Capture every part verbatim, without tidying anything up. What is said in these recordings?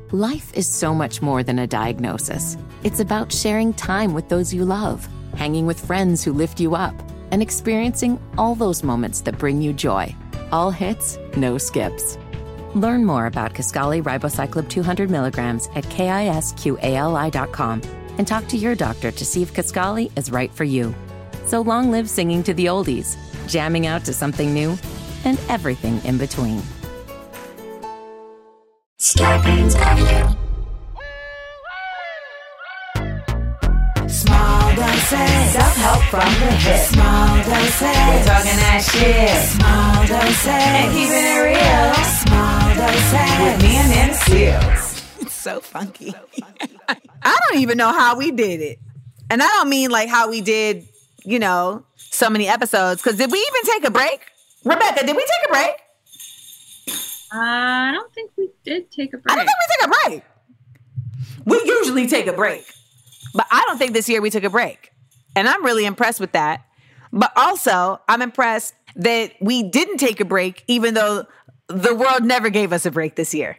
Life is so much more than a diagnosis. It's about sharing time with those you love, hanging with friends who lift you up, and experiencing all those moments that bring you joy. All hits, no skips. Learn more about Kisqali Ribociclib two hundred milligrams at kisqali dot com and talk to your doctor to see if Kisqali is right for you. So long live singing to the oldies, jamming out to something new, and everything in between. Scarpins Avenue. Small doses. Self-help from the hip. Small doses. We're talking that shit. Small doses. And keeping it real. Small doses. With me and them Seals. It's so funky. I don't even know how we did it. And I don't mean like how we did, you know, so many episodes. Because did we even take a break? Rebecca, did we take a break? Uh, I don't think we did take a break. I don't think we took a break. We usually take a break. But I don't think this year we took a break. And I'm really impressed with that. But also, I'm impressed that we didn't take a break, even though the world never gave us a break this year.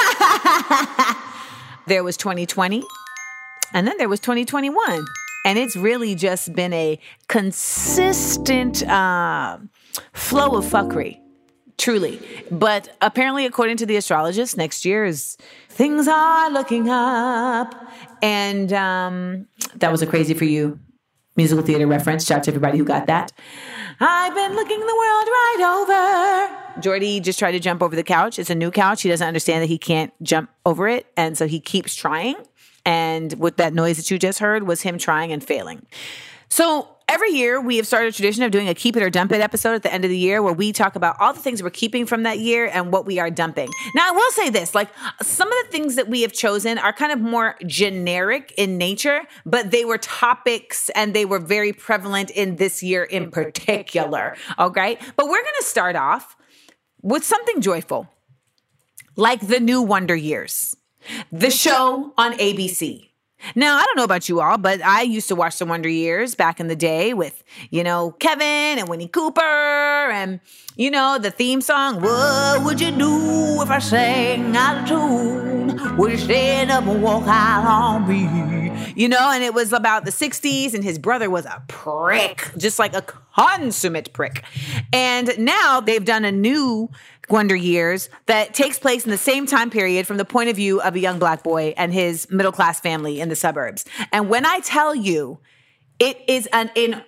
There was twenty twenty, and then there was twenty twenty-one. And it's really just been a consistent uh, flow of fuckery. Truly. But apparently, according to the astrologist, next year is things are looking up. And um, that was a Crazy For You musical theater reference. Shout out to everybody who got that. I've been looking the world right over. Jordy just tried to jump over the couch. It's a new couch. He doesn't understand that he can't jump over it. And so he keeps trying. And with that noise that you just heard was him trying and failing. So every year we have started a tradition of doing a Keep It or Dump It episode at the end of the year where we talk about all the things we're keeping from that year and what we are dumping. Now, I will say this, like some of the things that we have chosen are kind of more generic in nature, but they were topics and they were very prevalent in this year in particular. Okay. But we're going to start off with something joyful, like the new Wonder Years, the show on A B C. Now, I don't know about you all, but I used to watch the Wonder Years back in the day with, you know, Kevin and Winnie Cooper and, you know, the theme song, what would you do if I sang out of tune? Would you stand up and walk out on me? You know, and it was about the sixties and his brother was a prick, just like a consummate prick. And now they've done a new Wonder Years that takes place in the same time period from the point of view of a young black boy and his middle-class family in the suburbs. And when I tell you, it is an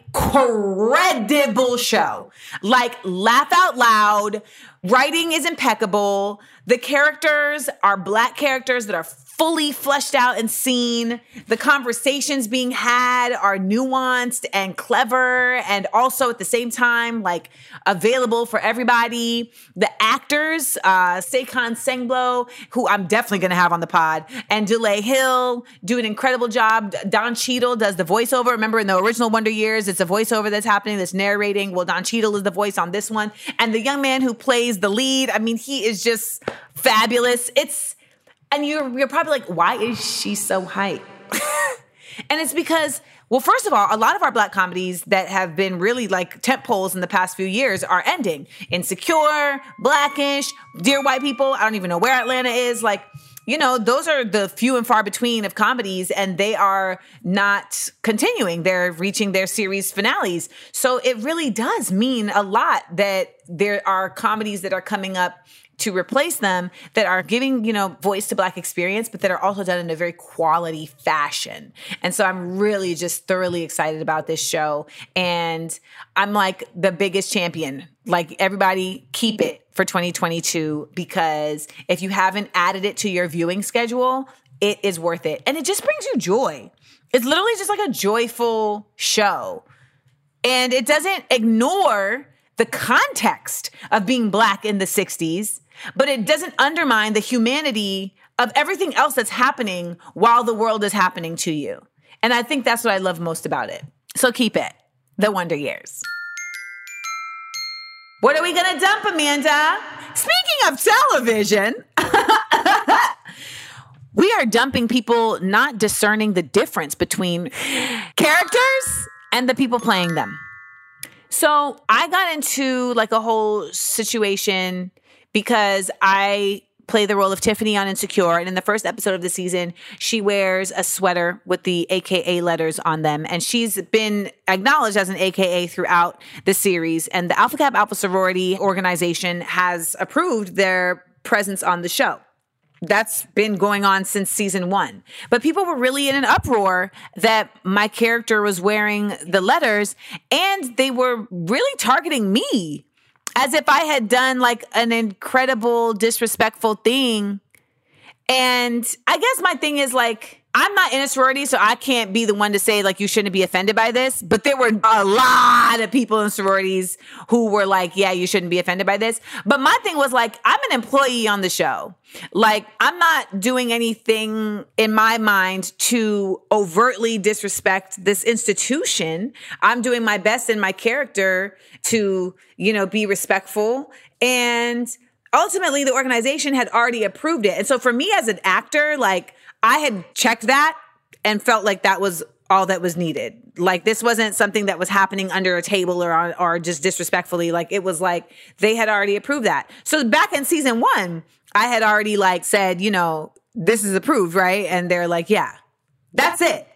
incredible show. Like, laugh out loud. Writing is impeccable. The characters are black characters that are fully fleshed out and seen. The conversations being had are nuanced and clever and also at the same time, like, available for everybody. The actors, uh, Saquon Senglo, who I'm definitely going to have on the pod, and Dulé Hill do an incredible job. Don Cheadle does the voiceover. Remember in the original Wonder Years, it's a voiceover that's happening, that's narrating. Well, Don Cheadle is the voice on this one. And the young man who plays the lead, I mean, he is just fabulous. It's, and you're, you're probably like, why is she so hype? And it's because, well, first of all, a lot of our black comedies that have been really like tent poles in the past few years are ending. Insecure, Blackish, Dear White People. I don't even know where Atlanta is. Like, you know, those are the few and far between of comedies, and they are not continuing. They're reaching their series finales. So it really does mean a lot that there are comedies that are coming up to replace them that are giving, you know, voice to Black experience, but that are also done in a very quality fashion. And so I'm really just thoroughly excited about this show. And I'm like the biggest champion. Like, everybody keep it for twenty twenty-two, because if you haven't added it to your viewing schedule, it is worth it. And it just brings you joy. It's literally just like a joyful show. And it doesn't ignore the context of being Black in the sixties, but it doesn't undermine the humanity of everything else that's happening while the world is happening to you. And I think that's what I love most about it. So keep it. The Wonder Years. What are we going to dump, Amanda? Speaking of television, we are dumping people not discerning the difference between characters and the people playing them. So I got into like a whole situation because I play the role of Tiffany on Insecure. And in the first episode of the season, she wears a sweater with the A K A letters on them. And she's been acknowledged as an A K A throughout the series. And the Alpha Kappa Alpha Sorority organization has approved their presence on the show. That's been going on since season one. But people were really in an uproar that my character was wearing the letters, and they were really targeting me as if I had done like an incredible disrespectful thing. And I guess my thing is like, I'm not in a sorority, so I can't be the one to say like you shouldn't be offended by this. But there were a lot of people in sororities who were like, yeah, you shouldn't be offended by this. But my thing was like, I'm an employee on the show. Like, I'm not doing anything in my mind to overtly disrespect this institution. I'm doing my best in my character to, you know, be respectful. And ultimately, the organization had already approved it. And so for me as an actor, like, I had checked that and felt like that was all that was needed. Like, this wasn't something that was happening under a table or on, or just disrespectfully. Like, it was like they had already approved that. So back in season one, I had already like said, you know, this is approved, right? And they're like, yeah, that's it.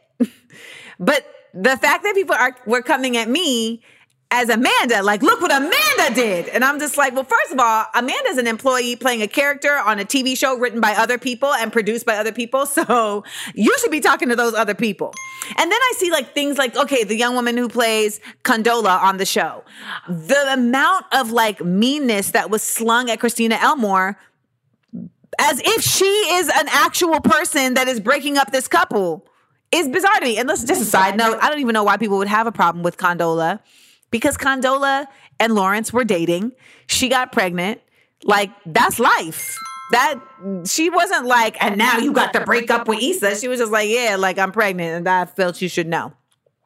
But the fact that people are were coming at me as Amanda, like, look what Amanda did. And I'm just like, well, first of all, Amanda's an employee playing a character on a T V show written by other people and produced by other people. So you should be talking to those other people. And then I see like things like, okay, the young woman who plays Condola on the show. The amount of like meanness that was slung at Christina Elmore as if she is an actual person that is breaking up this couple is bizarre to me. And let's just a side note, I don't even know why people would have a problem with Condola. Because Condola and Lawrence were dating. She got pregnant. Like, that's life. That she wasn't like, and now you got to break up with Issa. She was just like, yeah, like, I'm pregnant and I felt you should know.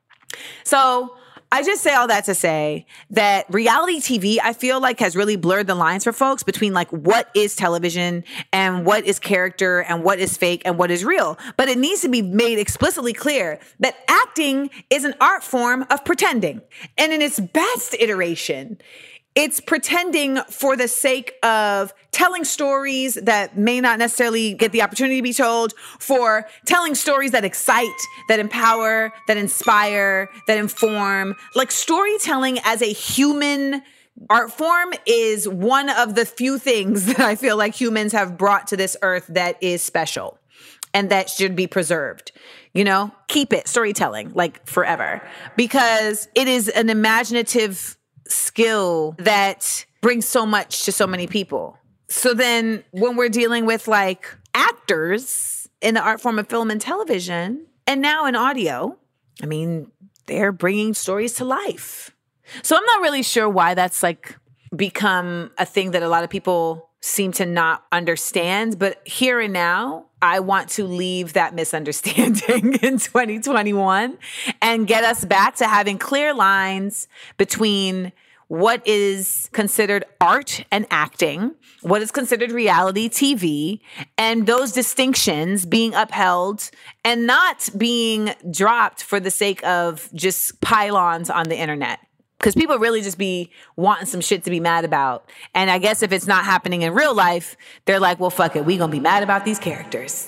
So I just say all that to say that reality T V, I feel like, has really blurred the lines for folks between like what is television and what is character and what is fake and what is real. But it needs to be made explicitly clear that acting is an art form of pretending. And in its best iteration, it's pretending for the sake of telling stories that may not necessarily get the opportunity to be told, for telling stories that excite, that empower, that inspire, that inform. Like, storytelling as a human art form is one of the few things that I feel like humans have brought to this earth that is special and that should be preserved. You know, keep it, storytelling, like, forever, because it is an imaginative skill that brings so much to so many people. So then when we're dealing with like actors in the art form of film and television, and now in audio, I mean, they're bringing stories to life. So I'm not really sure why that's like become a thing that a lot of people seem to not understand. But here and now, I want to leave that misunderstanding in twenty twenty-one and get us back to having clear lines between what is considered art and acting, what is considered reality T V, and those distinctions being upheld and not being dropped for the sake of just pylons on the internet. Because people really just be wanting some shit to be mad about. And I guess if it's not happening in real life, they're like, well, fuck it. We gonna be mad about these characters.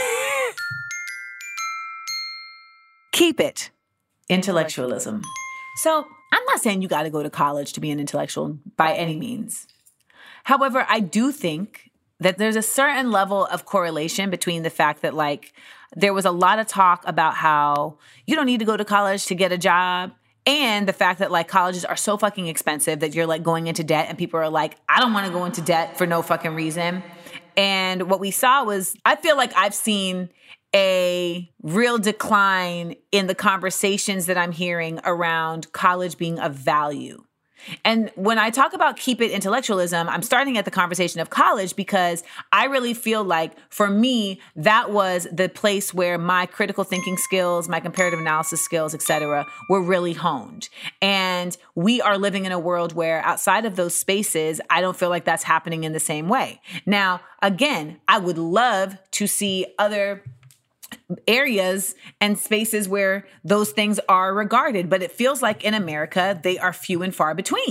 Keep it. Intellectualism. So I'm not saying you got to go to college to be an intellectual by any means. However, I do think that there's a certain level of correlation between the fact that like there was a lot of talk about how you don't need to go to college to get a job. And the fact that like colleges are so fucking expensive that you're like going into debt and people are like, I don't want to go into debt for no fucking reason. And what we saw was, I feel like I've seen a real decline in the conversations that I'm hearing around college being of value. And when I talk about keep it intellectualism, I'm starting at the conversation of college because I really feel like for me, that was the place where my critical thinking skills, my comparative analysis skills, et cetera, were really honed. And we are living in a world where outside of those spaces, I don't feel like that's happening in the same way. Now, again, I would love to see other areas and spaces where those things are regarded. But it feels like in America, they are few and far between.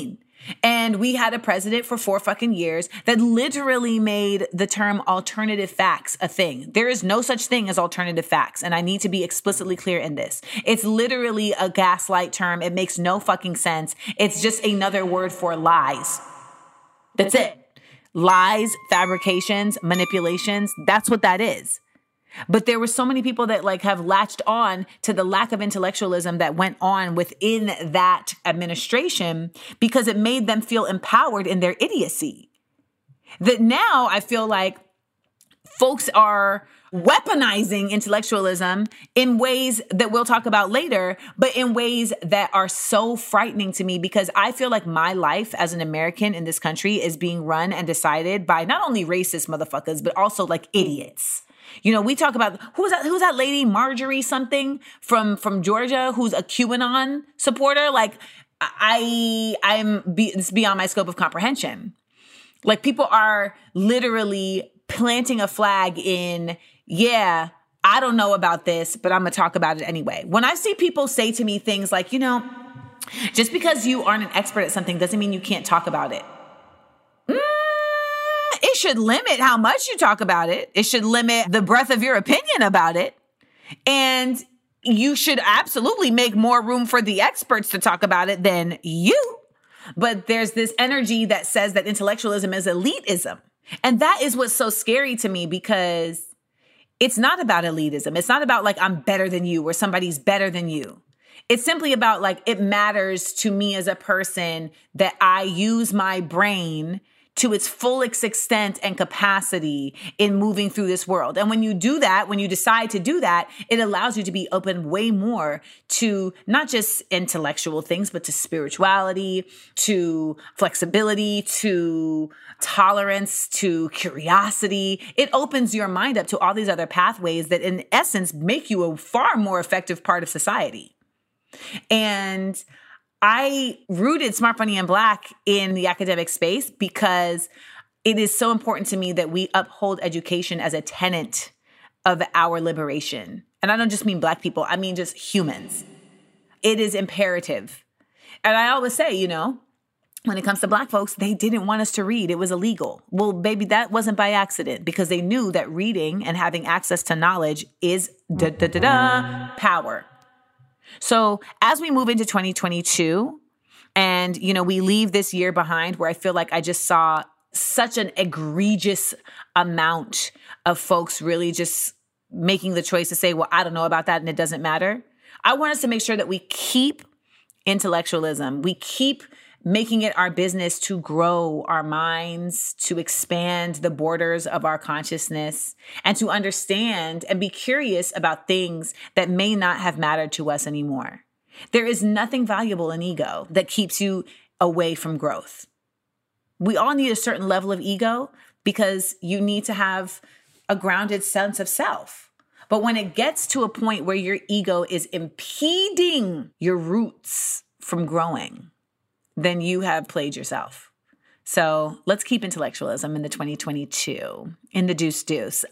And we had a president for four fucking years that literally made the term alternative facts a thing. There is no such thing as alternative facts. And I need to be explicitly clear in this. It's literally a gaslight term. It makes no fucking sense. It's just another word for lies. That's it. Lies, fabrications, manipulations. That's what that is. But there were so many people that like have latched on to the lack of intellectualism that went on within that administration because it made them feel empowered in their idiocy. That now I feel like folks are weaponizing intellectualism in ways that we'll talk about later, but in ways that are so frightening to me because I feel like my life as an American in this country is being run and decided by not only racist motherfuckers, but also like idiots. You know, we talk about who's that? Who's that lady, Marjorie something from from Georgia, who's a QAnon supporter? Like, I I'm be, it's beyond my scope of comprehension. Like, people are literally planting a flag in, yeah, I don't know about this, but I'm gonna talk about it anyway. When I see people say to me things like, you know, just because you aren't an expert at something doesn't mean you can't talk about it. Mm, it should limit how much you talk about it. It should limit the breadth of your opinion about it. And you should absolutely make more room for the experts to talk about it than you. But there's this energy that says that intellectualism is elitism. And that is what's so scary to me because it's not about elitism. It's not about like I'm better than you or somebody's better than you. It's simply about like it matters to me as a person that I use my brain to its fullest extent and capacity in moving through this world. And when you do that, when you decide to do that, it allows you to be open way more to not just intellectual things, but to spirituality, to flexibility, to tolerance, to curiosity. It opens your mind up to all these other pathways that in essence make you a far more effective part of society. And I rooted Smart, Funny, and Black in the academic space because it is so important to me that we uphold education as a tenet of our liberation. And I don't just mean Black people, I mean just humans. It is imperative. And I always say, you know, when it comes to Black folks, they didn't want us to read. It was illegal. Well, baby, that wasn't by accident because they knew that reading and having access to knowledge is da da da da power. So as we move into twenty twenty-two and, you know, we leave this year behind where I feel like I just saw such an egregious amount of folks really just making the choice to say, well, I don't know about that and it doesn't matter. I want us to make sure that we keep intellectualism. We keep making it our business to grow our minds, to expand the borders of our consciousness, and to understand and be curious about things that may not have mattered to us anymore. There is nothing valuable in ego that keeps you away from growth. We all need a certain level of ego because you need to have a grounded sense of self. But when it gets to a point where your ego is impeding your roots from growing, then you have played yourself. So let's keep intellectualism in the twenty twenty-two, in the deuce deuce.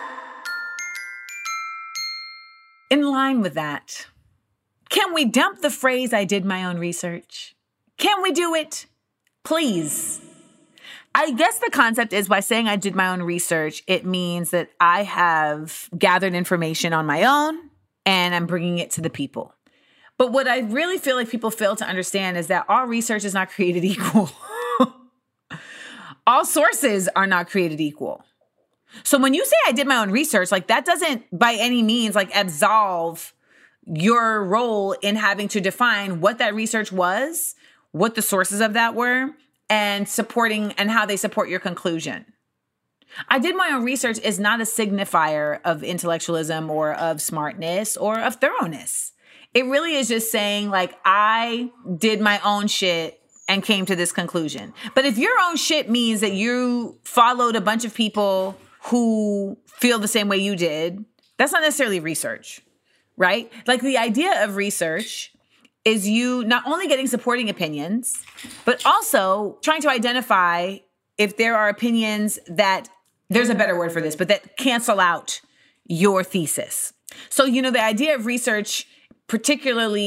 In line with that, can we dump the phrase, I did my own research? Can we do it? Please. I guess the concept is by saying I did my own research, it means that I have gathered information on my own and I'm bringing it to the people. But what I really feel like people fail to understand is that all research is not created equal. All sources are not created equal. So when you say I did my own research, like that doesn't by any means like absolve your role in having to define what that research was, what the sources of that were, and supporting and how they support your conclusion. I did my own research is not a signifier of intellectualism or of smartness or of thoroughness. It really is just saying like, I did my own shit and came to this conclusion. But if your own shit means that you followed a bunch of people who feel the same way you did, that's not necessarily research, right? Like the idea of research is you not only getting supporting opinions, but also trying to identify if there are opinions that, there's a better word for this, but that cancel out your thesis. So, you know, the idea of research, particularly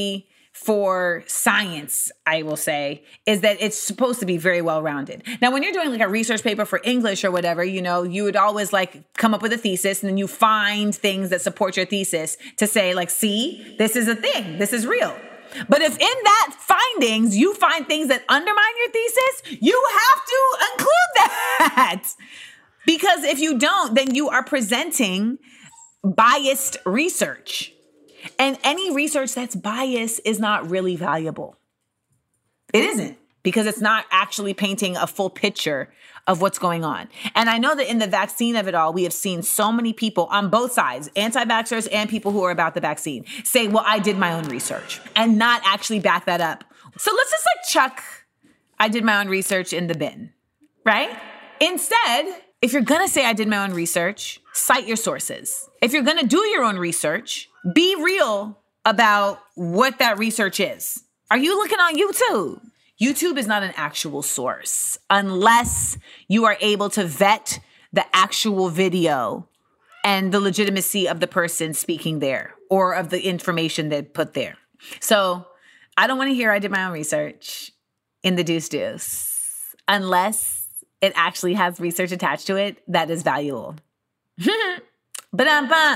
for science, I will say, is that it's supposed to be very well-rounded. Now, when you're doing like a research paper for English or whatever, you know, you would always like come up with a thesis and then you find things that support your thesis to say like, see, this is a thing. This is real. But if in that findings, you find things that undermine your thesis, you have to include that. Because if you don't, then you are presenting biased research. And any research that's biased is not really valuable. It isn't, because it's not actually painting a full picture of what's going on. And I know that in the vaccine of it all, we have seen so many people on both sides, anti-vaxxers and people who are about the vaccine, say, well, I did my own research, and not actually back that up. So let's just like chuck, I did my own research in the bin, right? Instead, if you're going to say I did my own research, cite your sources. If you're going to do your own research, be real about what that research is. Are you looking on YouTube? YouTube is not an actual source unless you are able to vet the actual video and the legitimacy of the person speaking there or of the information they put there. So I don't want to hear I did my own research in the deuce deuce unless it actually has research attached to it that is valuable. Ba-dum-bum.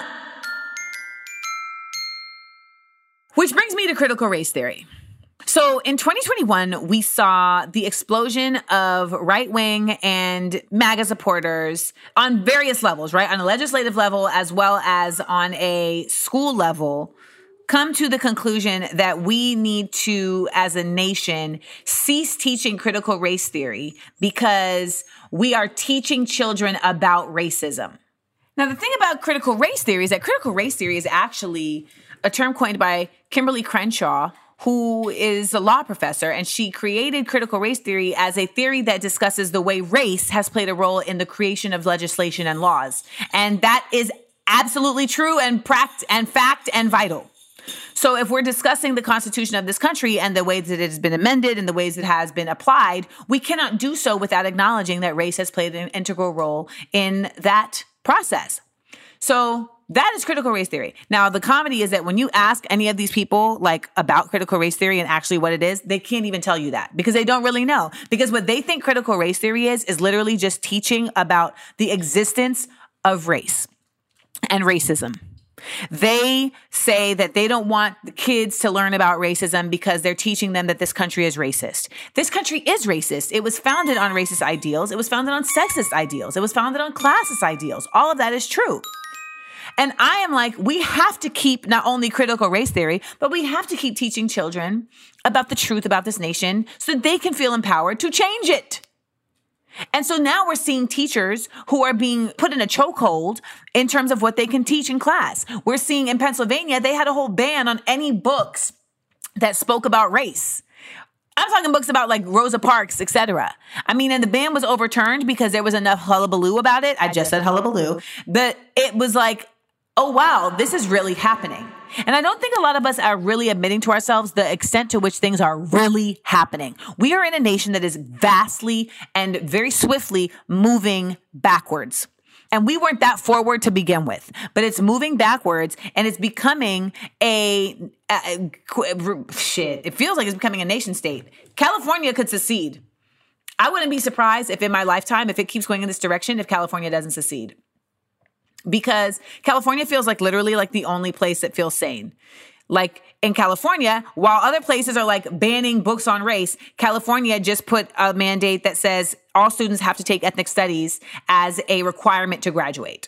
Which brings me to critical race theory. So in twenty twenty-one, we saw the explosion of right-wing and MAGA supporters on various levels, right? On a legislative level as well as on a school level, come to the conclusion that we need to, as a nation, cease teaching critical race theory because we are teaching children about racism. Now, the thing about critical race theory is that critical race theory is actually a term coined by Kimberly Crenshaw, who is a law professor, and she created critical race theory as a theory that discusses the way race has played a role in the creation of legislation and laws. And that is absolutely true and pract- and fact and vital. So if we're discussing the Constitution of this country and the ways that it has been amended and the ways it has been applied, we cannot do so without acknowledging that race has played an integral role in that process. So that is critical race theory. Now, the comedy is that when you ask any of these people like about critical race theory and actually what it is, they can't even tell you that because they don't really know. Because what they think critical race theory is, is literally just teaching about the existence of race and racism. They say that they don't want the kids to learn about racism because they're teaching them that this country is racist. This country is racist. It was founded on racist ideals. It was founded on sexist ideals. It was founded on classist ideals. All of that is true. And I am like, we have to keep not only critical race theory, but we have to keep teaching children about the truth about this nation so that they can feel empowered to change it. And so now we're seeing teachers who are being put in a chokehold in terms of what they can teach in class. We're seeing in Pennsylvania, they had a whole ban on any books that spoke about race. I'm talking books about like Rosa Parks, et cetera. I mean, and the ban was overturned because there was enough hullabaloo about it. I, I just said hullabaloo. But it was like, oh, wow, this is really happening. And I don't think a lot of us are really admitting to ourselves the extent to which things are really happening. We are in a nation that is vastly and very swiftly moving backwards. And we weren't that forward to begin with, but it's moving backwards and it's becoming a, a, a shit. It feels like it's becoming a nation state. California could secede. I wouldn't be surprised if in my lifetime, if it keeps going in this direction, if California doesn't secede. Because California feels like literally like the only place that feels sane. Like in California, while other places are like banning books on race, California just put a mandate that says all students have to take ethnic studies as a requirement to graduate.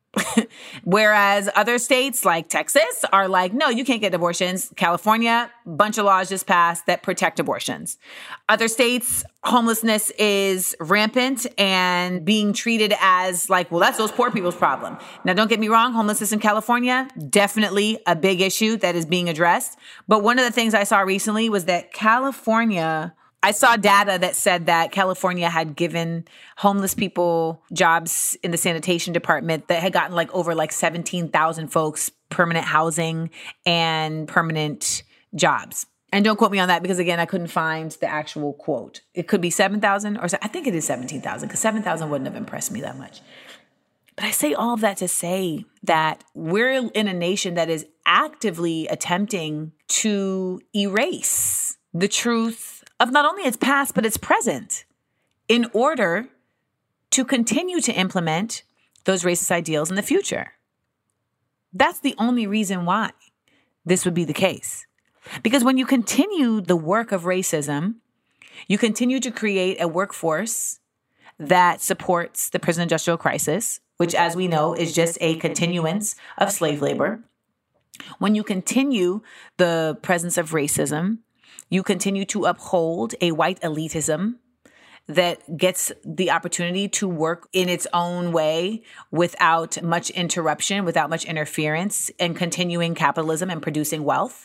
Whereas other states like Texas are like, no, you can't get abortions. California, bunch of laws just passed that protect abortions. Other states, homelessness is rampant and being treated as like, well, that's those poor people's problem. Now, don't get me wrong. Homelessness in California, definitely a big issue that is being addressed. But one of the things I saw recently was that California, I saw data that said that California had given homeless people jobs in the sanitation department that had gotten like over like seventeen thousand folks permanent housing and permanent jobs. And don't quote me on that because, again, I couldn't find the actual quote. It could be seven thousand or I think it is seventeen thousand because seven thousand wouldn't have impressed me that much. But I say all of that to say that we're in a nation that is actively attempting to erase the truth of not only its past, but its present in order to continue to implement those racist ideals in the future. That's the only reason why this would be the case. Because when you continue the work of racism, you continue to create a workforce that supports the prison industrial crisis, which, as we know, is just a continuance of slave labor. When you continue the presence of racism, you continue to uphold a white elitism that gets the opportunity to work in its own way without much interruption, without much interference, and continuing capitalism and producing wealth.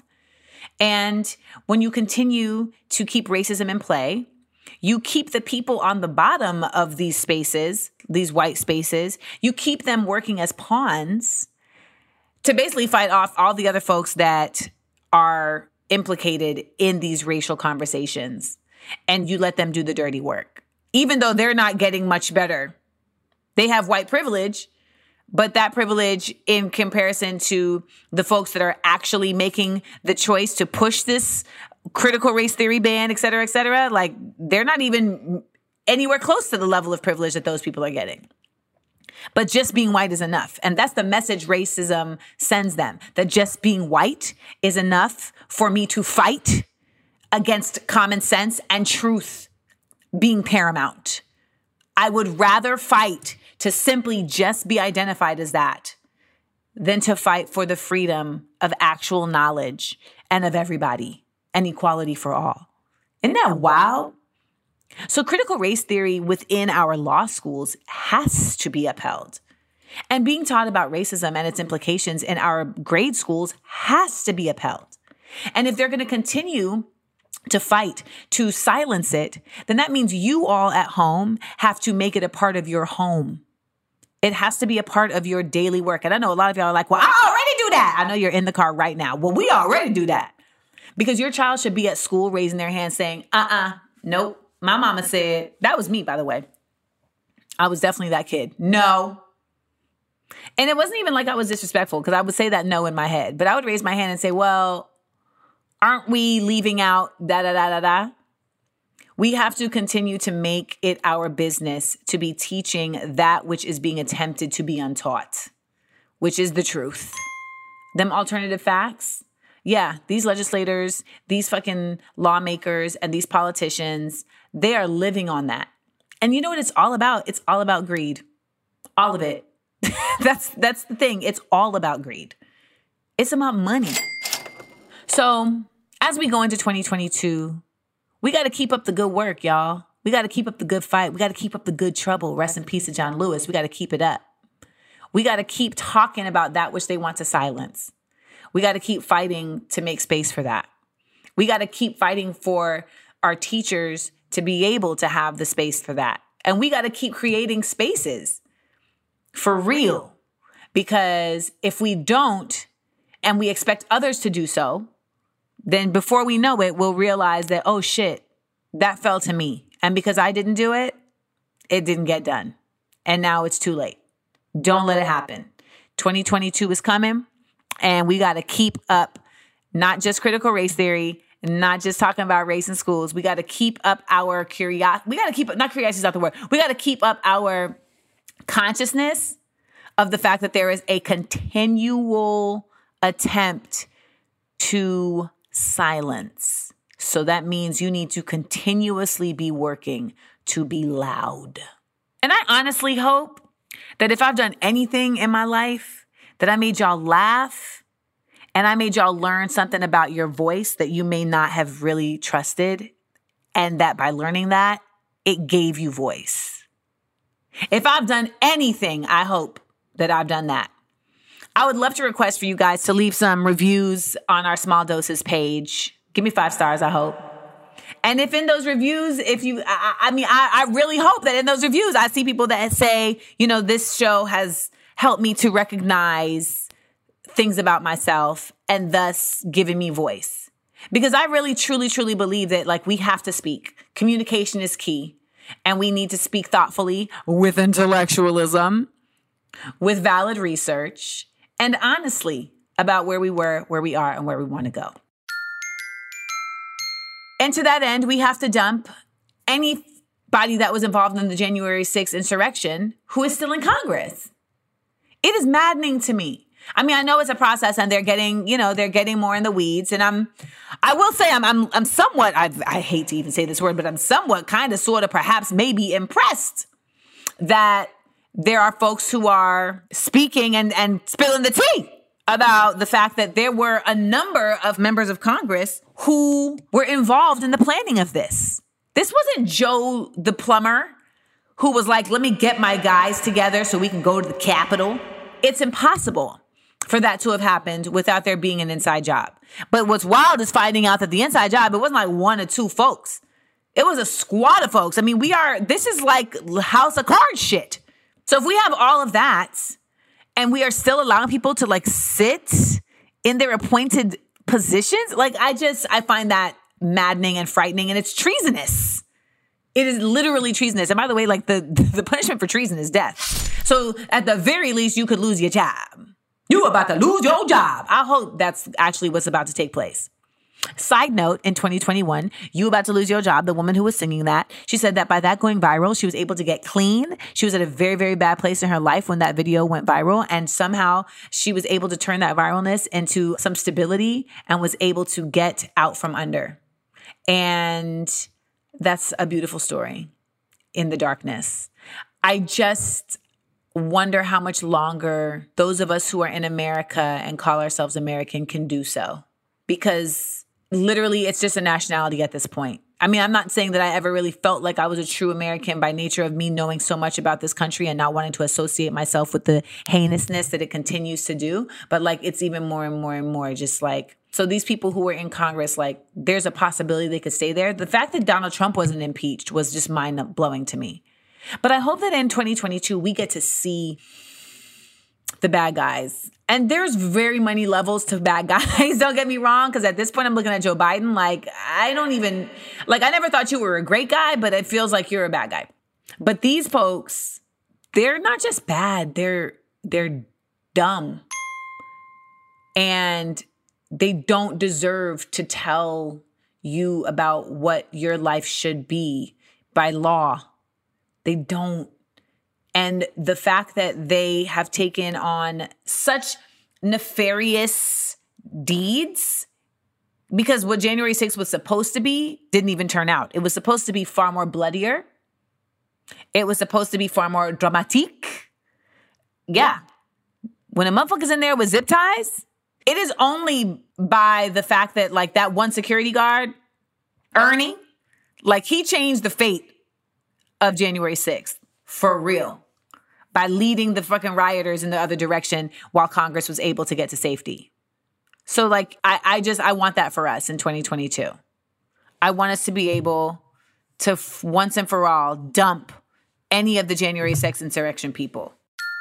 And when you continue to keep racism in play, you keep the people on the bottom of these spaces, these white spaces, you keep them working as pawns to basically fight off all the other folks that are implicated in these racial conversations. And you let them do the dirty work, even though they're not getting much better. They have white privilege, but that privilege in comparison to the folks that are actually making the choice to push this critical race theory ban, et cetera, et cetera, like they're not even anywhere close to the level of privilege that those people are getting. But just being white is enough. And that's the message racism sends them, that just being white is enough for me to fight against common sense and truth being paramount. I would rather fight to simply just be identified as that than to fight for the freedom of actual knowledge and of everybody and equality for all. Isn't that wild? So critical race theory within our law schools has to be upheld. And being taught about racism and its implications in our grade schools has to be upheld. And if they're going to continue to fight to silence it, then that means you all at home have to make it a part of your home. It has to be a part of your daily work. And I know a lot of y'all are like, well, I already do that. I know you're in the car right now. Well, we already do that. Because your child should be at school raising their hand saying, uh-uh, nope. My mama said, that was me, by the way. I was definitely that kid. No. And it wasn't even like I was disrespectful because I would say that no in my head. But I would raise my hand and say, well, aren't we leaving out da da da da da? We have to continue to make it our business to be teaching that which is being attempted to be untaught, which is the truth. Them alternative facts. Yeah, these legislators, these fucking lawmakers, and these politicians, they are living on that. And you know what it's all about? It's all about greed. All of it. that's that's the thing. It's all about greed. It's about money. So as we go into twenty twenty-two, we got to keep up the good work, y'all. We got to keep up the good fight. We got to keep up the good trouble. Rest in peace to John Lewis. We got to keep it up. We got to keep talking about that which they want to silence. We got to keep fighting to make space for that. We got to keep fighting for our teachers to be able to have the space for that. And we got to keep creating spaces for real. Because if we don't, and we expect others to do so, then before we know it, we'll realize that, oh shit, that fell to me. And because I didn't do it, it didn't get done. And now it's too late. Don't let it happen. twenty twenty-two is coming. And we got to keep up, not just critical race theory, not just talking about race in schools. We got to keep up our curiosity. We got to keep up, not curiosity is not the word. We got to keep up our consciousness of the fact that there is a continual attempt to silence. So that means you need to continuously be working to be loud. And I honestly hope that if I've done anything in my life, that I made y'all laugh and I made y'all learn something about your voice that you may not have really trusted. And that by learning that, it gave you voice. If I've done anything, I hope that I've done that. I would love to request for you guys to leave some reviews on our Small Doses page. Give me five stars, I hope. And if in those reviews, if you, I, I mean, I, I really hope that in those reviews, I see people that say, you know, this show has helped me to recognize things about myself and thus giving me voice. Because I really, truly, truly believe that like we have to speak. Communication is key. And we need to speak thoughtfully with intellectualism, with valid research, and honestly, about where we were, where we are, and where we want to go. And to that end, we have to dump anybody that was involved in the January sixth insurrection who is still in Congress. It is maddening to me. I mean, I know it's a process and they're getting, you know, they're getting more in the weeds. And I'm, I will say I'm, I'm, I'm somewhat, I, I hate to even say this word, but I'm somewhat kind of, sort of, perhaps maybe impressed that there are folks who are speaking and, and spilling the tea about the fact that there were a number of members of Congress who were involved in the planning of this. This wasn't Joe the plumber who was like, let me get my guys together so we can go to the Capitol. It's impossible for that to have happened without there being an inside job. But what's wild is finding out that the inside job, it wasn't like one or two folks. It was a squad of folks. I mean, we are, this is like House of Cards shit. So if we have all of that and we are still allowing people to like sit in their appointed positions, like I just, I find that maddening and frightening, and it's treasonous. It is literally treasonous. And by the way, like the, the punishment for treason is death. So at the very least, you could lose your job. You about to lose your job. I hope that's actually what's about to take place. Side note, in twenty twenty-one, You About to Lose Your Job, the woman who was singing that, she said that by that going viral, she was able to get clean. She was at a very, very bad place in her life when that video went viral. And somehow she was able to turn that viralness into some stability and was able to get out from under. And that's a beautiful story in the darkness. I just wonder how much longer those of us who are in America and call ourselves American can do so. Because literally, it's just a nationality at this point. I mean, I'm not saying that I ever really felt like I was a true American by nature of me knowing so much about this country and not wanting to associate myself with the heinousness that it continues to do. But like, it's even more and more and more just like, so these people who were in Congress, like, there's a possibility they could stay there. The fact that Donald Trump wasn't impeached was just mind blowing to me. But I hope that in twenty twenty-two, we get to see the bad guys. And there's very many levels to bad guys, don't get me wrong, because at this point I'm looking at Joe Biden like, I don't even, like, I never thought you were a great guy, but it feels like you're a bad guy. But these folks, they're not just bad, they're they're dumb. And they don't deserve to tell you about what your life should be by law. They don't. And the fact that they have taken on such nefarious deeds, because what January sixth was supposed to be didn't even turn out. It was supposed to be far more bloodier. It was supposed to be far more dramatique. Yeah. When a motherfucker's in there with zip ties, it is only by the fact that, like, that one security guard, Ernie, like, he changed the fate of January sixth. For real. By leading the fucking rioters in the other direction while Congress was able to get to safety. So, like, I, I just, I want that for us in twenty twenty-two. I want us to be able to f- once and for all dump any of the January sixth insurrection people.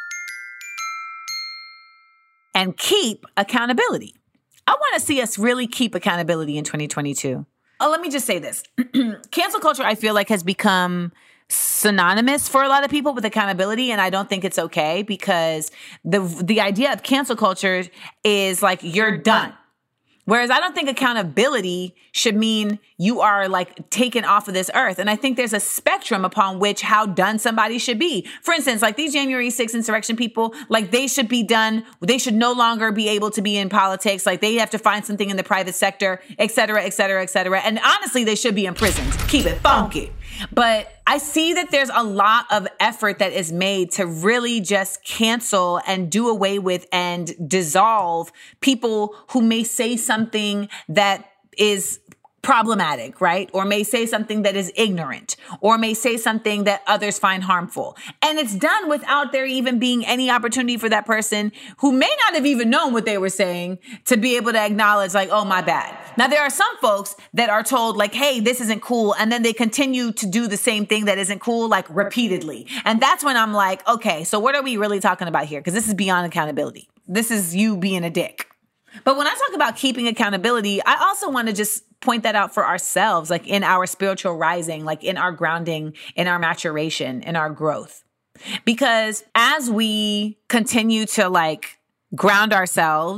And keep accountability. I want to see us really keep accountability in twenty twenty-two. Oh, let me just say this. Cancel culture, I feel like, has become synonymous for a lot of people with accountability, and I don't think it's okay, because the the idea of cancel culture is like you're done. Whereas I don't think accountability should mean you are like taken off of this earth. And I think there's a spectrum upon which how done somebody should be. For instance, like these January sixth insurrection people, like they should be done. They should no longer be able to be in politics. Like they have to find something in the private sector, et cetera, et cetera, et cetera. And honestly, they should be imprisoned. Keep it funky. But I see that there's a lot of effort that is made to really just cancel and do away with and dissolve people who may say something that is problematic, right? Or may say something that is ignorant, or may say something that others find harmful. And it's done without there even being any opportunity for that person who may not have even known what they were saying to be able to acknowledge, like, oh, my bad. Now, there are some folks that are told, like, hey, this isn't cool. And then they continue to do the same thing that isn't cool, like repeatedly. And that's when I'm like, okay, so what are we really talking about here? Because this is beyond accountability. This is you being a dick. But when I talk about keeping accountability, I also want to just point that out for ourselves, like in our spiritual rising, like in our grounding, in our maturation, in our growth. Because as we continue to like ground ourselves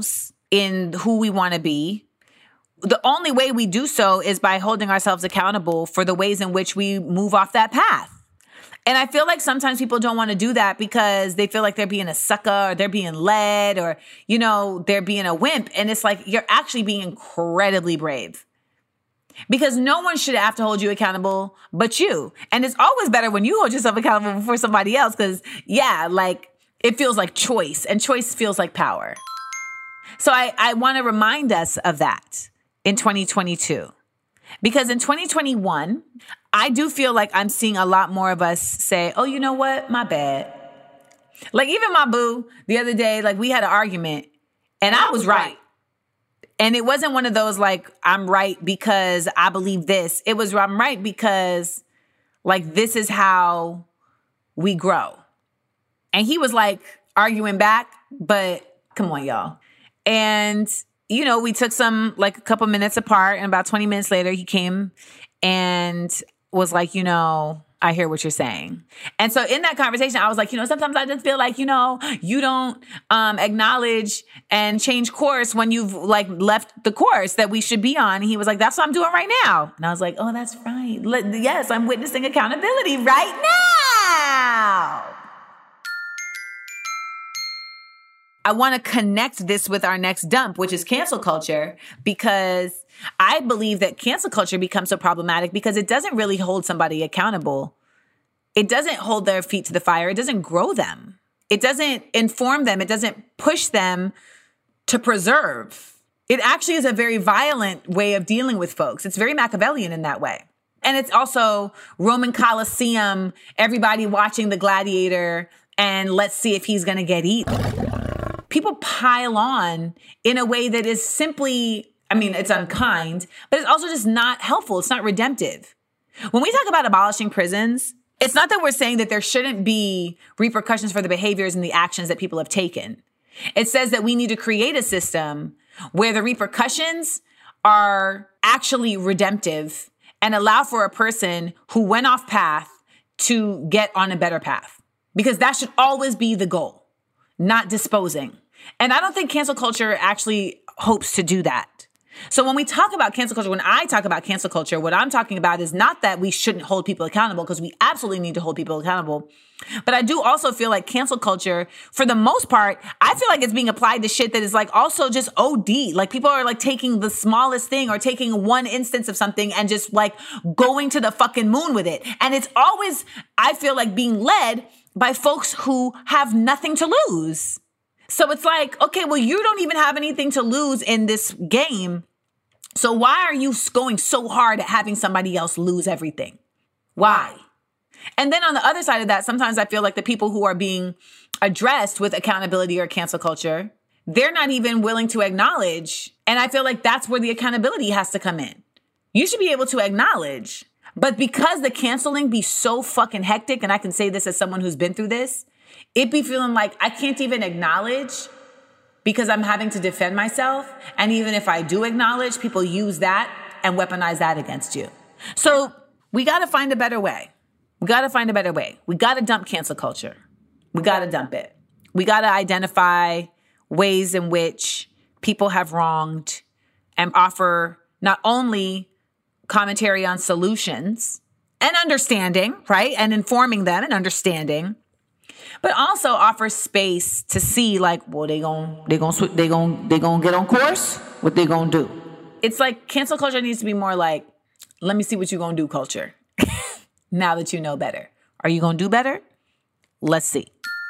in who we want to be, the only way we do so is by holding ourselves accountable for the ways in which we move off that path. And I feel like sometimes people don't want to do that because they feel like they're being a sucker or they're being led or, you know, they're being a wimp. And it's like, you're actually being incredibly brave because no one should have to hold you accountable but you. And it's always better when you hold yourself accountable for somebody else because, yeah, like it feels like choice and choice feels like power. So I, I want to remind us of that in twenty twenty-two. Because in twenty twenty-one, I do feel like I'm seeing a lot more of us say, oh, you know what? My bad. Like even my boo the other day, like we had an argument and I was right. And it wasn't one of those like, I'm right because I believe this. It was I'm right because like this is how we grow. And he was like arguing back, but come on, y'all. And you know, we took some, like a couple minutes apart and about twenty minutes later, he came and was like, you know, I hear what you're saying. And so in that conversation, I was like, you know, sometimes I just feel like, you know, you don't um, acknowledge and change course when you've like left the course that we should be on. And he was like, that's what I'm doing right now. And I was like, oh, that's right. Let, yes, I'm witnessing accountability right now. I want to connect this with our next dump, which is cancel culture, because I believe that cancel culture becomes so problematic because it doesn't really hold somebody accountable. It doesn't hold their feet to the fire. It doesn't grow them. It doesn't inform them. It doesn't push them to preserve. It actually is a very violent way of dealing with folks. It's very Machiavellian in that way. And it's also Roman Colosseum, everybody watching the gladiator, and let's see if he's going to get eaten. People pile on in a way that is simply, I mean, it's unkind, but it's also just not helpful. It's not redemptive. When we talk about abolishing prisons, it's not that we're saying that there shouldn't be repercussions for the behaviors and the actions that people have taken. It says that we need to create a system where the repercussions are actually redemptive and allow for a person who went off path to get on a better path. Because that should always be the goal, not disposing. And I don't think cancel culture actually hopes to do that. So when we talk about cancel culture, when I talk about cancel culture, what I'm talking about is not that we shouldn't hold people accountable, because we absolutely need to hold people accountable. But I do also feel like cancel culture, for the most part, I feel like it's being applied to shit that is like also just O D. Like people are like taking the smallest thing or taking one instance of something and just like going to the fucking moon with it. And it's always, I feel like, being led by folks who have nothing to lose. So it's like, okay, well, you don't even have anything to lose in this game. So why are you going so hard at having somebody else lose everything? Why? And then on the other side of that, sometimes I feel like the people who are being addressed with accountability or cancel culture, they're not even willing to acknowledge. And I feel like that's where the accountability has to come in. You should be able to acknowledge. But because the canceling be so fucking hectic, and I can say this as someone who's been through this, it be feeling like I can't even acknowledge because I'm having to defend myself. And even if I do acknowledge, people use that and weaponize that against you. So we got to find a better way. We got to find a better way. We got to dump cancel culture. We got to dump it. We got to identify ways in which people have wronged and offer not only commentary on solutions and understanding, right? And informing them and understanding, but also offer space to see like, well, they gon' they gon' sw- they gon' they gon' get on course. What they gonna do? It's like cancel culture needs to be more like, let me see what you gonna do culture. Now that you know better. Are you gonna do better? Let's see.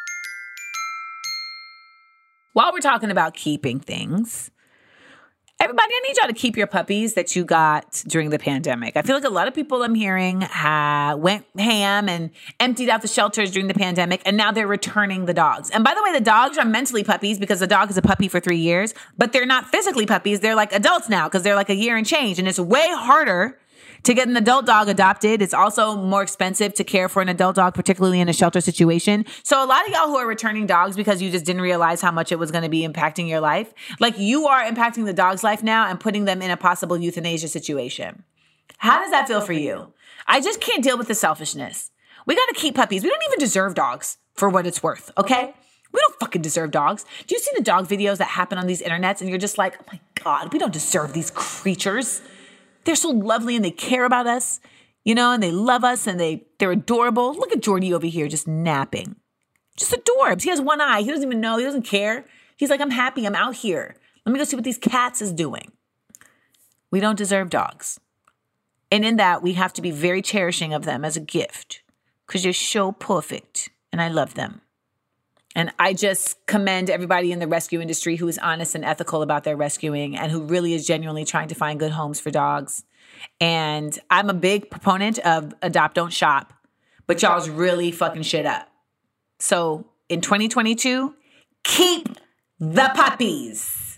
While we're talking about keeping things, everybody, I need y'all to keep your puppies that you got during the pandemic. I feel like a lot of people I'm hearing ha- went ham and emptied out the shelters during the pandemic, and now they're returning the dogs. And by the way, the dogs are mentally puppies because the dog is a puppy for three years, but they're not physically puppies. They're like adults now because they're like a year and change, and it's way harder to get an adult dog adopted. It's also more expensive to care for an adult dog, particularly in a shelter situation. So a lot of y'all who are returning dogs because you just didn't realize how much it was going to be impacting your life, like you are impacting the dog's life now and putting them in a possible euthanasia situation. How does that feel for you? I just can't deal with the selfishness. We got to keep puppies. We don't even deserve dogs for what it's worth, okay? We don't fucking deserve dogs. Do you see the dog videos that happen on these internets and you're just like, oh my God, we don't deserve these creatures. They're so lovely and they care about us, you know, and they love us and they, they're adorable. Look at Jordy over here just napping. Just adorbs. He has one eye. He doesn't even know. He doesn't care. He's like, I'm happy. I'm out here. Let me go see what these cats is doing. We don't deserve dogs. And in that, we have to be very cherishing of them as a gift because they're so perfect and I love them. And I just commend everybody in the rescue industry who is honest and ethical about their rescuing and who really is genuinely trying to find good homes for dogs. And I'm a big proponent of adopt, don't shop, but y'all's really fucking shit up. So in twenty twenty-two, keep the puppies.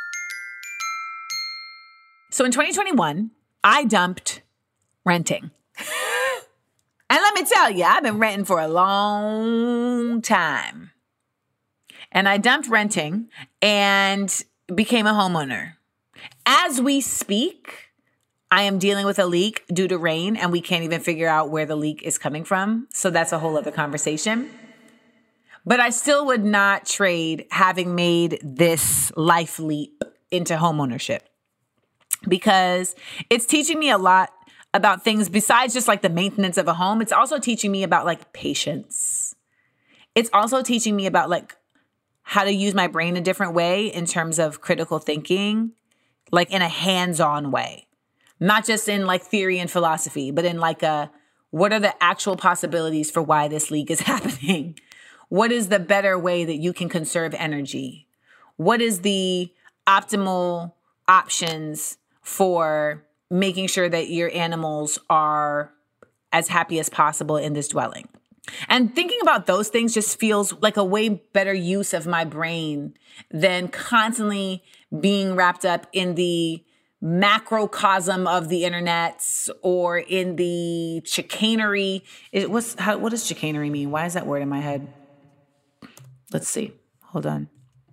So in twenty twenty-one, I dumped renting. And let me tell you, I've been renting for a long time. And I dumped renting and became a homeowner. As we speak, I am dealing with a leak due to rain, and we can't even figure out where the leak is coming from. So that's a whole other conversation. But I still would not trade having made this life leap into homeownership because it's teaching me a lot about things besides just like the maintenance of a home. It's also teaching me about like patience. It's also teaching me about like how to use my brain a different way in terms of critical thinking, like in a hands-on way, not just in like theory and philosophy, but in like a, what are the actual possibilities for why this leak is happening? What is the better way that you can conserve energy? What is the optimal options for making sure that your animals are as happy as possible in this dwelling? And thinking about those things just feels like a way better use of my brain than constantly being wrapped up in the macrocosm of the internet or in the chicanery. It was, how, what does chicanery mean? Why is that word in my head? Let's see. Hold on.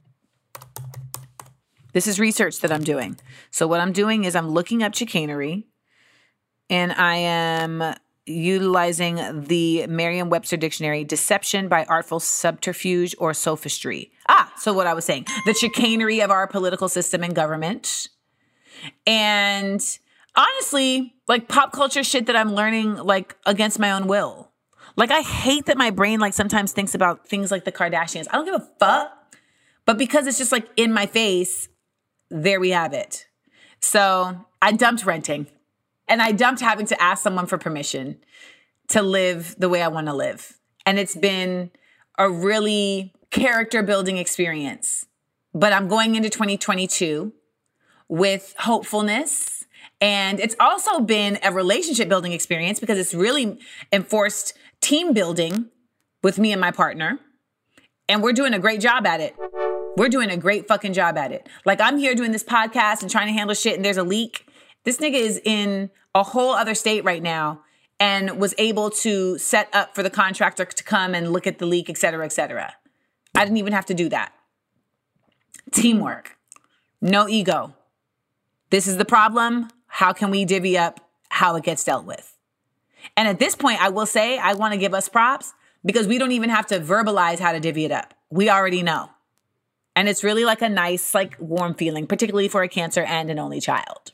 This is research that I'm doing. So what I'm doing is I'm looking up chicanery and I am utilizing the Merriam-Webster dictionary, deception by artful subterfuge or sophistry. Ah, so what I was saying, the chicanery of our political system and government. And honestly, like pop culture shit that I'm learning like against my own will. Like I hate that my brain like sometimes thinks about things like the Kardashians. I don't give a fuck. But because it's just like in my face, there we have it. So I dumped renting. And I dumped having to ask someone for permission to live the way I want to live. And it's been a really character building experience. But I'm going into twenty twenty-two with hopefulness. And it's also been a relationship building experience because it's really enforced team building with me and my partner. And we're doing a great job at it. We're doing a great fucking job at it. Like I'm here doing this podcast and trying to handle shit and there's a leak. This nigga is in a whole other state right now and was able to set up for the contractor to come and look at the leak, et cetera, et cetera. I didn't even have to do that. Teamwork. No ego. This is the problem. How can we divvy up how it gets dealt with? And at this point, I will say I want to give us props because we don't even have to verbalize how to divvy it up. We already know. And it's really like a nice, like warm feeling, particularly for a Cancer and an only child.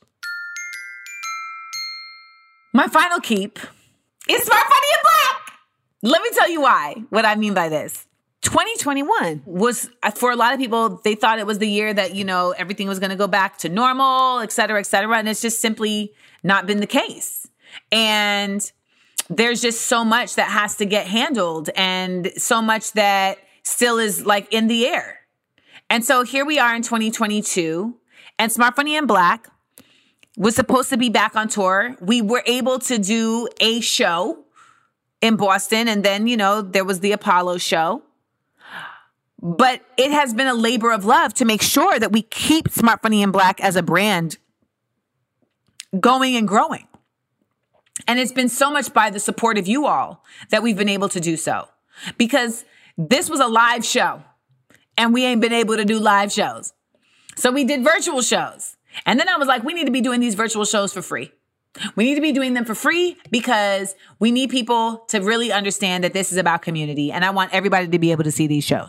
My final keep is Smart, Funny, and Black. Let me tell you why, what I mean by this. twenty twenty-one was, for a lot of people, they thought it was the year that, you know, everything was going to go back to normal, et cetera, et cetera. And it's just simply not been the case. And there's just so much that has to get handled and so much that still is like in the air. And so here we are in twenty twenty-two and Smart, Funny, and Black was supposed to be back on tour. We were able to do a show in Boston. And then, you know, there was the Apollo show. But it has been a labor of love to make sure that we keep Smart, Funny, and Black as a brand going and growing. And it's been so much by the support of you all that we've been able to do so. Because this was a live show. And we ain't been able to do live shows. So we did virtual shows. And then I was like, we need to be doing these virtual shows for free. We need to be doing them for free because we need people to really understand that this is about community. And I want everybody to be able to see these shows.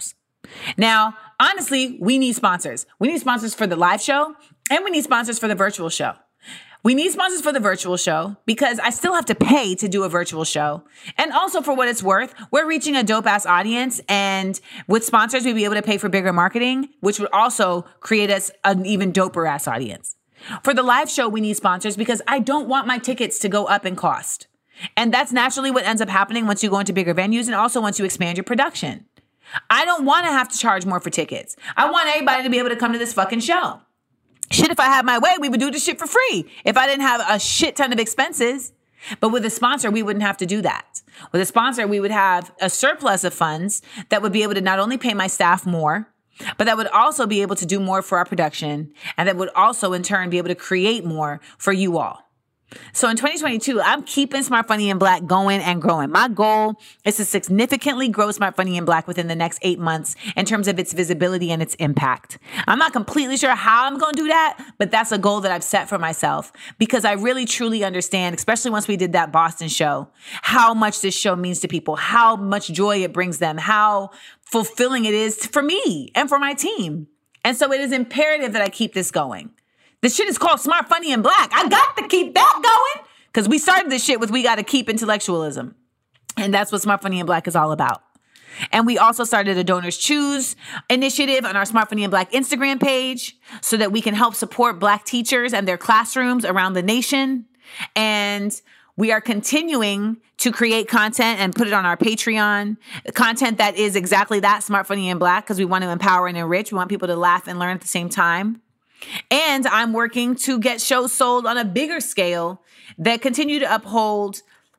Now, honestly, we need sponsors. We need sponsors for the live show and we need sponsors for the virtual show. We need sponsors for the virtual show because I still have to pay to do a virtual show. And also for what it's worth, we're reaching a dope ass audience. And with sponsors, we'd be able to pay for bigger marketing, which would also create us an even doper ass audience. For the live show, we need sponsors because I don't want my tickets to go up in cost. And that's naturally what ends up happening once you go into bigger venues and also once you expand your production. I don't want to have to charge more for tickets. I want everybody to be able to come to this fucking show. Shit, if I had my way, we would do this shit for free if I didn't have a shit ton of expenses. But with a sponsor, we wouldn't have to do that. With a sponsor, we would have a surplus of funds that would be able to not only pay my staff more, but that would also be able to do more for our production. And that would also in turn be able to create more for you all. So in twenty twenty-two, I'm keeping Smart Funny and Black going and growing. My goal is to significantly grow Smart Funny and Black within the next eight months in terms of its visibility and its impact. I'm not completely sure how I'm going to do that, but that's a goal that I've set for myself because I really truly understand, especially once we did that Boston show, how much this show means to people, how much joy it brings them, how fulfilling it is for me and for my team. And so it is imperative that I keep this going. This shit is called Smart, Funny, and Black. I got to keep that going because we started this shit with we got to keep intellectualism. And that's what Smart, Funny, and Black is all about. And we also started a Donors Choose initiative on our Smart, Funny, and Black Instagram page so that we can help support Black teachers and their classrooms around the nation. And we are continuing to create content and put it on our Patreon, content that is exactly that, Smart, Funny, and Black, because we want to empower and enrich. We want people to laugh and learn at the same time. And I'm working to get shows sold on a bigger scale that continue to uphold,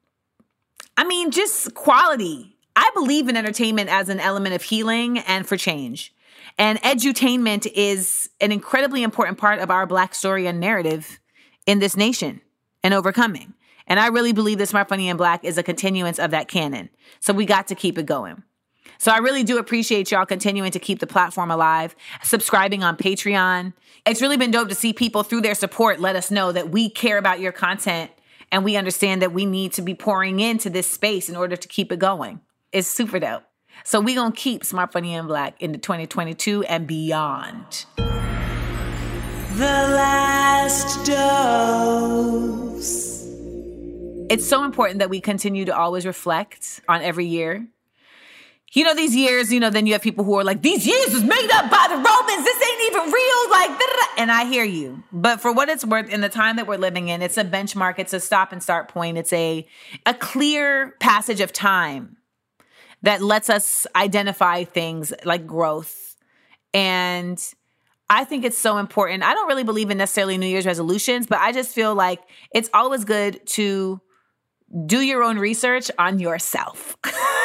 I mean, just quality. I believe in entertainment as an element of healing and for change. And edutainment is an incredibly important part of our Black story and narrative in this nation and overcoming. And I really believe that Smart, Funny, and Black is a continuance of that canon. So we got to keep it going. So I really do appreciate y'all continuing to keep the platform alive, subscribing on Patreon. It's really been dope to see people through their support let us know that we care about your content and we understand that we need to be pouring into this space in order to keep it going. It's super dope. So we gonna keep Smart, Funny, and Black into twenty twenty-two and beyond. The last dose. It's so important that we continue to always reflect on every year. You know, these years, you know, then you have people who are like, these years was made up by the Romans. This ain't even real. Like, da-da-da. And I hear you. But for what it's worth, in the time that we're living in, it's a benchmark. It's a stop and start point. It's a, a clear passage of time that lets us identify things like growth. And I think it's so important. I don't really believe in necessarily New Year's resolutions, but I just feel like it's always good to do your own research on yourself.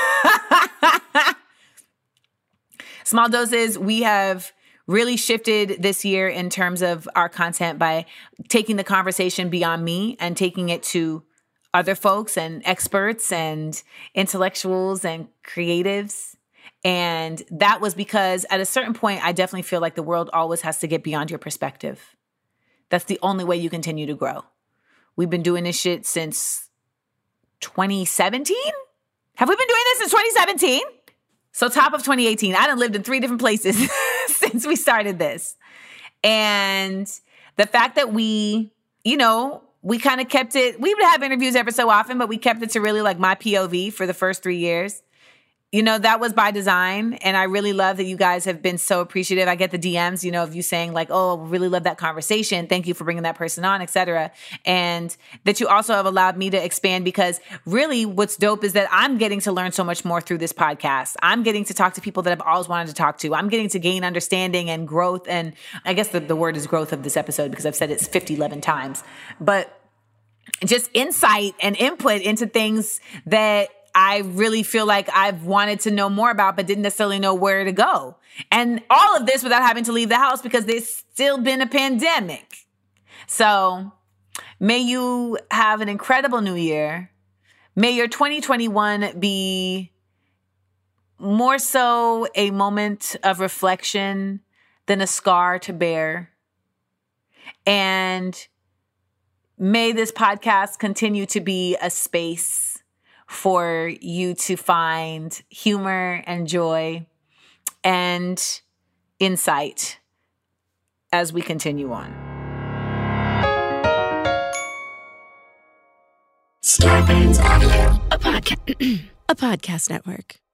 Small Doses, we have really shifted this year in terms of our content by taking the conversation beyond me and taking it to other folks and experts and intellectuals and creatives. And that was because at a certain point, I definitely feel like the world always has to get beyond your perspective. That's the only way you continue to grow. We've been doing this shit since twenty seventeen? Have we been doing this since twenty seventeen? So top of twenty eighteen, I done lived in three different places since we started this. And the fact that we, you know, we kind of kept it, we would have interviews every so often, but we kept it to really like my P O V for the first three years. You know, that was by design. And I really love that you guys have been so appreciative. I get the D Ms, you know, of you saying like, oh, really love that conversation. Thank you for bringing that person on, et cetera. And that you also have allowed me to expand because really what's dope is that I'm getting to learn so much more through this podcast. I'm getting to talk to people that I've always wanted to talk to. I'm getting to gain understanding and growth. And I guess the, the word is growth of this episode because I've said it fifty, eleven times. But just insight and input into things that I really feel like I've wanted to know more about, but didn't necessarily know where to go. And all of this without having to leave the house because there's still been a pandemic. So may you have an incredible new year. May your twenty twenty-one be more so a moment of reflection than a scar to bear. And may this podcast continue to be a space for you to find humor and joy and insight as we continue on. Scarpins Audio. A podcast, a podcast network.